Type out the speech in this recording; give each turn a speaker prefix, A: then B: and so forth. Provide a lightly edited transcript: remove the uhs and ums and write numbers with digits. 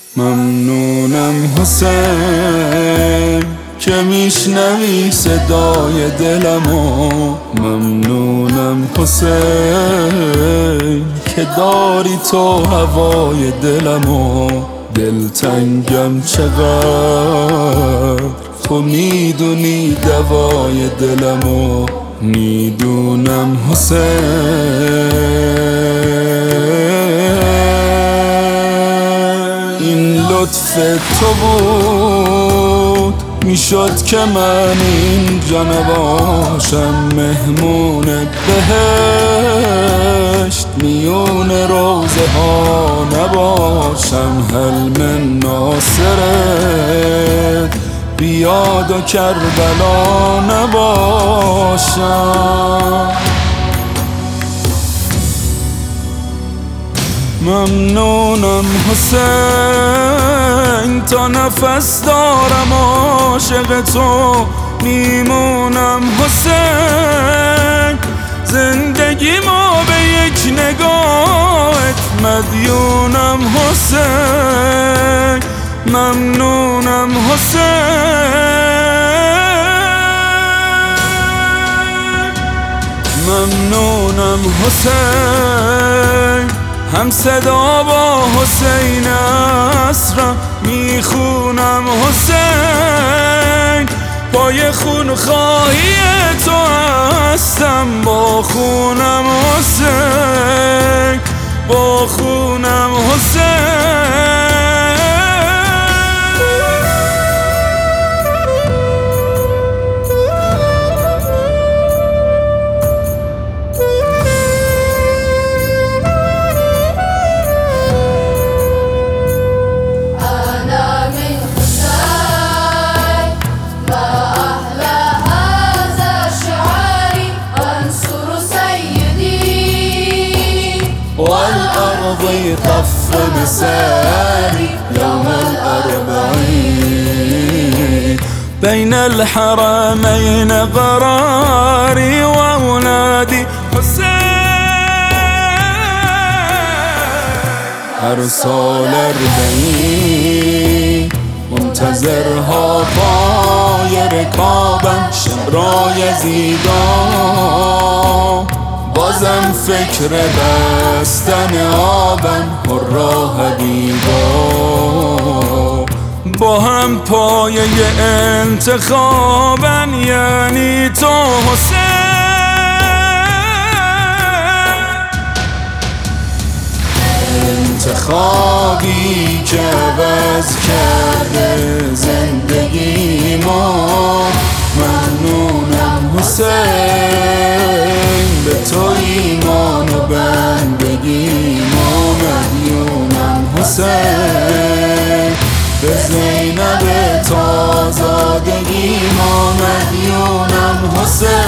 A: ممنونم حسین که میشنوی صدای دلمو، ممنونم حسین که داری تو هوای دلمو. دلتنگم چقدر تو میدونی دوای دلمو، میدونم حسین. این لطف تو بود میشد که من اینجا نباشم، مهمون بهشت میون روزه ها نباشم. حلم ناصرت بیاد و کربلا نباشم. ممنونم حسین تا نفس دارم عاشق تو میمونم حسین. زندگیمو به یک نگاهت مدیونم حسین. ممنونم حسین. ممنونم حسین. هم صدا با حسین اسرم میخونم حسین. پای خونخواهی تو هستم با خونم حسین، با خونم حسین. والأرض طف مساري يوم الأربعين، بين الحرمين قراري وأولادي حسين. هر سال 40 منتظرها پای رکابم، شمرا یزیدا بازم فکر بستن آبم. هرا حبیبا با هم پایه انتخابن، یعنی تو حسین. انتخابی که عوض کرده زندگیمو. ممنونم حسین به تو ایمان و بندگیم، و مدیونم حسین به زینب تا زادگیم، و مدیونم حسین.